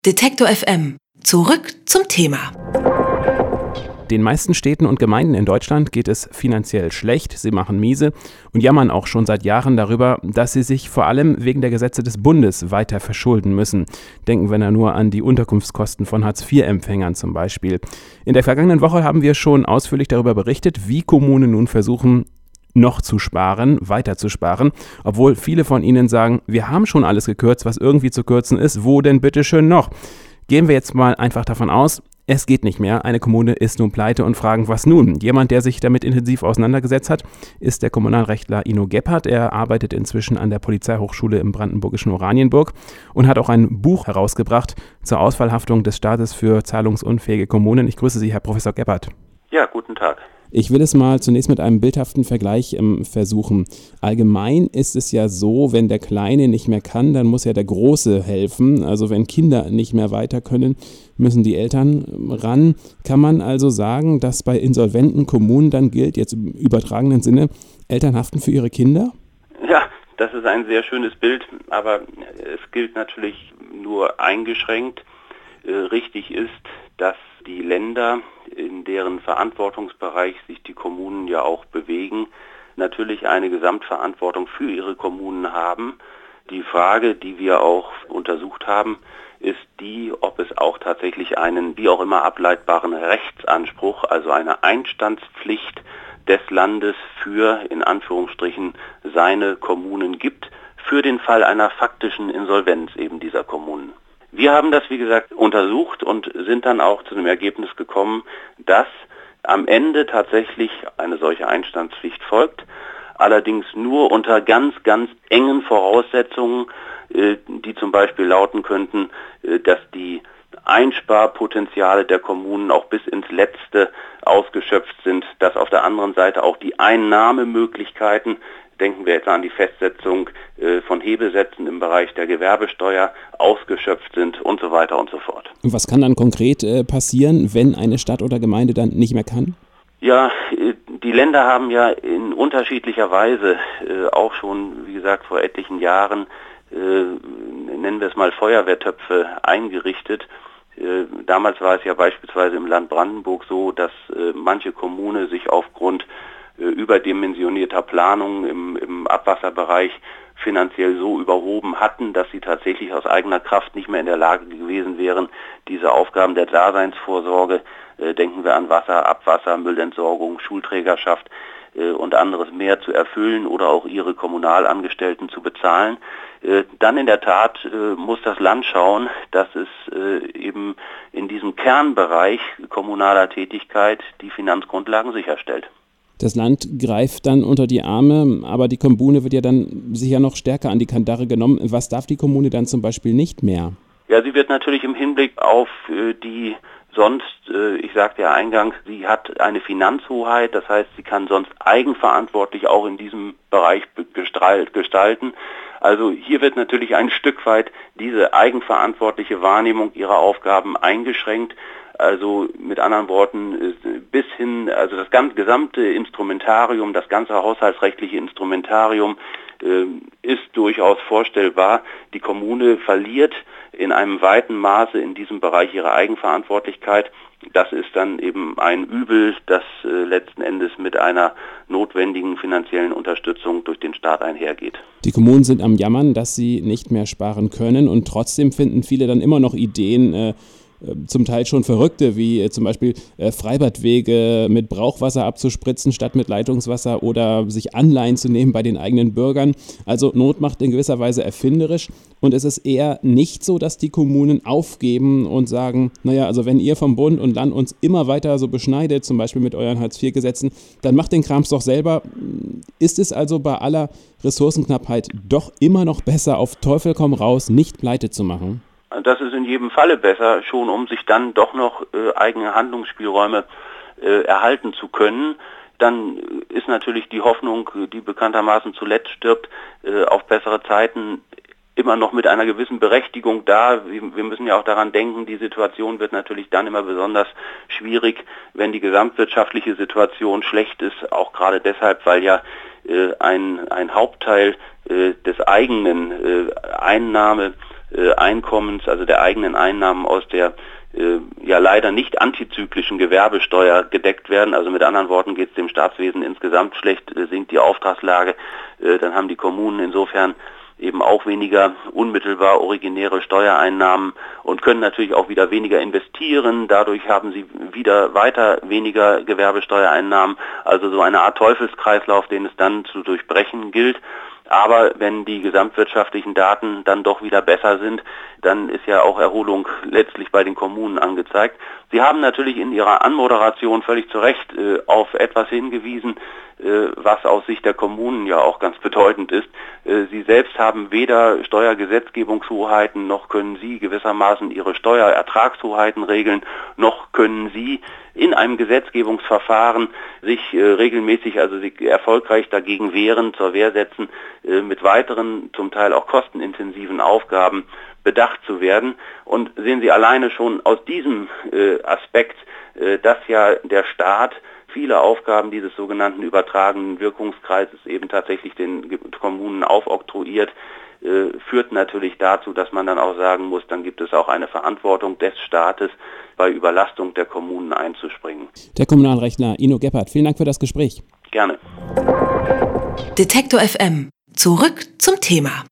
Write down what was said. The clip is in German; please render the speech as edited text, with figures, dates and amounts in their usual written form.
Detektor FM. Zurück zum Thema. Den meisten Städten und Gemeinden in Deutschland geht es finanziell schlecht, sie machen miese und jammern auch schon seit Jahren darüber, dass sie sich vor allem wegen der Gesetze des Bundes weiter verschulden müssen. Denken wir nur an die Unterkunftskosten von Hartz-IV-Empfängern zum Beispiel. In der vergangenen Woche haben wir schon ausführlich darüber berichtet, wie Kommunen nun versuchen, noch zu sparen, weiter zu sparen, obwohl viele von ihnen sagen, wir haben schon alles gekürzt, was irgendwie zu kürzen ist, wo denn bitteschön noch? Gehen wir jetzt mal einfach davon aus, es geht nicht mehr, eine Kommune ist nun pleite und fragen, was nun? Jemand, der sich damit intensiv auseinandergesetzt hat, ist der Kommunalrechtler Ino Gebhardt. Er arbeitet inzwischen an der Polizeihochschule im brandenburgischen Oranienburg und hat auch ein Buch herausgebracht zur Ausfallhaftung des Staates für zahlungsunfähige Kommunen. Ich grüße Sie, Herr Professor Gebhardt. Ja, guten Tag. Ich will es mal zunächst mit einem bildhaften Vergleich versuchen. Allgemein ist es ja so, wenn der Kleine nicht mehr kann, dann muss ja der Große helfen. Also wenn Kinder nicht mehr weiter können, müssen die Eltern ran. Kann man also sagen, dass bei insolventen Kommunen dann gilt, jetzt im übertragenen Sinne, Eltern haften für ihre Kinder? Ja, das ist ein sehr schönes Bild, aber es gilt natürlich nur eingeschränkt. Richtig ist, dass die Länder, in deren Verantwortungsbereich sich die Kommunen ja auch bewegen, natürlich eine Gesamtverantwortung für ihre Kommunen haben. Die Frage, die wir auch untersucht haben, ist die, ob es auch tatsächlich einen, wie auch immer ableitbaren Rechtsanspruch, also eine Einstandspflicht des Landes für, in Anführungsstrichen, seine Kommunen gibt, für den Fall einer faktischen Insolvenz eben dieser Kommunen. Wir haben das, wie gesagt, untersucht und sind dann auch zu dem Ergebnis gekommen, dass am Ende tatsächlich eine solche Einstandspflicht folgt, allerdings nur unter ganz, ganz engen Voraussetzungen, die zum Beispiel lauten könnten, dass die Einsparpotenziale der Kommunen auch bis ins Letzte ausgeschöpft sind, dass auf der anderen Seite auch die Einnahmemöglichkeiten, denken wir jetzt an die Festsetzung von Hebelsätzen im Bereich der Gewerbesteuer, ausgeschöpft sind und so weiter und so fort. Und was kann dann konkret passieren, wenn eine Stadt oder Gemeinde dann nicht mehr kann? Ja, die Länder haben ja in unterschiedlicher Weise auch schon, wie gesagt, vor etlichen Jahren, nennen wir es mal Feuerwehrtöpfe eingerichtet. Damals war es ja beispielsweise im Land Brandenburg so, dass manche Kommune sich aufgrund überdimensionierter Planung im Abwasserbereich finanziell so überhoben hatten, dass sie tatsächlich aus eigener Kraft nicht mehr in der Lage gewesen wären, diese Aufgaben der Daseinsvorsorge, denken wir an Wasser, Abwasser, Müllentsorgung, Schulträgerschaft und anderes mehr zu erfüllen oder auch ihre Kommunalangestellten zu bezahlen. Dann in der Tat muss das Land schauen, dass es eben in diesem Kernbereich kommunaler Tätigkeit die Finanzgrundlagen sicherstellt. Das Land greift dann unter die Arme, aber die Kommune wird ja dann sicher noch stärker an die Kandare genommen. Was darf die Kommune dann zum Beispiel nicht mehr? Ja, sie wird natürlich im Hinblick auf die sonst, ich sagte ja eingangs, sie hat eine Finanzhoheit, das heißt, sie kann sonst eigenverantwortlich auch in diesem Bereich gestalten. Also hier wird natürlich ein Stück weit diese eigenverantwortliche Wahrnehmung ihrer Aufgaben eingeschränkt. Also mit anderen Worten, bis hin, also das gesamte Instrumentarium, das ganze haushaltsrechtliche Instrumentarium ist durchaus vorstellbar. Die Kommune verliert in einem weiten Maße in diesem Bereich ihre Eigenverantwortlichkeit. Das ist dann eben ein Übel, das letzten Endes mit einer notwendigen finanziellen Unterstützung durch den Staat einhergeht. Die Kommunen sind am Jammern, dass sie nicht mehr sparen können und trotzdem finden viele dann immer noch Ideen, zum Teil schon verrückte, wie zum Beispiel Freibadwege mit Brauchwasser abzuspritzen statt mit Leitungswasser oder sich Anleihen zu nehmen bei den eigenen Bürgern. Also Not macht in gewisser Weise erfinderisch und es ist eher nicht so, dass die Kommunen aufgeben und sagen, naja, also wenn ihr vom Bund und Land uns immer weiter so beschneidet, zum Beispiel mit euren Hartz-IV-Gesetzen, dann macht den Krams doch selber. Ist es also bei aller Ressourcenknappheit doch immer noch besser, auf Teufel komm raus, nicht pleite zu machen? Das ist in jedem Falle besser, schon um sich dann doch noch eigene Handlungsspielräume erhalten zu können. Dann ist natürlich die Hoffnung, die bekanntermaßen zuletzt stirbt, auf bessere Zeiten immer noch mit einer gewissen Berechtigung da. Wir müssen ja auch daran denken, die Situation wird natürlich dann immer besonders schwierig, wenn die gesamtwirtschaftliche Situation schlecht ist, auch gerade deshalb, weil ja ein Hauptteil des eigenen Einkommens, also der eigenen Einnahmen aus der ja leider nicht antizyklischen Gewerbesteuer gedeckt werden. Also mit anderen Worten geht es dem Staatswesen insgesamt schlecht, sinkt die Auftragslage, dann haben die Kommunen insofern eben auch weniger unmittelbar originäre Steuereinnahmen und können natürlich auch wieder weniger investieren. Dadurch haben sie wieder weiter weniger Gewerbesteuereinnahmen. Also so eine Art Teufelskreislauf, den es dann zu durchbrechen gilt. Aber wenn die gesamtwirtschaftlichen Daten dann doch wieder besser sind, dann ist ja auch Erholung letztlich bei den Kommunen angezeigt. Sie haben natürlich in Ihrer Anmoderation völlig zu Recht auf etwas hingewiesen, was aus Sicht der Kommunen ja auch ganz bedeutend ist. Sie selbst haben weder Steuergesetzgebungshoheiten, noch können Sie gewissermaßen Ihre Steuerertragshoheiten regeln, noch können Sie in einem Gesetzgebungsverfahren sich regelmäßig, also sich erfolgreich dagegen wehren, zur Wehr setzen, mit weiteren, zum Teil auch kostenintensiven Aufgaben bedacht zu werden. Und sehen Sie alleine schon aus diesem Aspekt, dass ja der Staat viele Aufgaben dieses sogenannten übertragenen Wirkungskreises eben tatsächlich den Kommunen aufoktroyiert, führt natürlich dazu, dass man dann auch sagen muss, dann gibt es auch eine Verantwortung des Staates, bei Überlastung der Kommunen einzuspringen. Der Kommunalrechtler Ino Gebhardt, vielen Dank für das Gespräch. Gerne. Detektor FM. Zurück zum Thema.